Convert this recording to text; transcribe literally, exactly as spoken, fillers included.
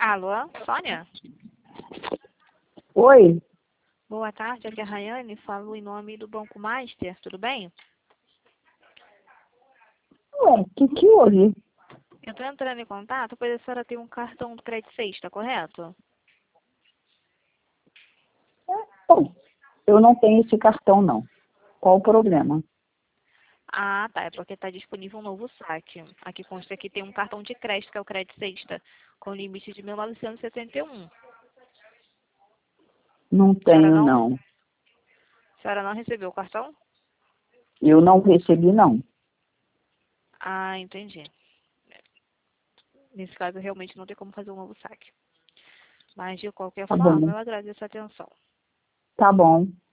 Alô, Sônia? Oi? Boa tarde, aqui é a Rayane, falo em nome do Banco Master, tudo bem? Ué, o que que houve? Eu estou entrando em contato, pois a senhora tem um cartão do Crédito Sexta, correto? Bom, eu não tenho esse cartão, não. Qual o problema? Ah, tá, é porque está disponível um novo saque. Aqui consta que tem um cartão de crédito, que é o Crédito Sexta, com limite de mil novecentos e setenta e um. A Não senhora tenho, não, não. a senhora não recebeu o cartão? Eu não recebi, não. Ah, entendi. Nesse caso, realmente não tem como fazer um novo saque. Mas, de qualquer Tá forma, bom. eu agradeço a atenção. Tá bom.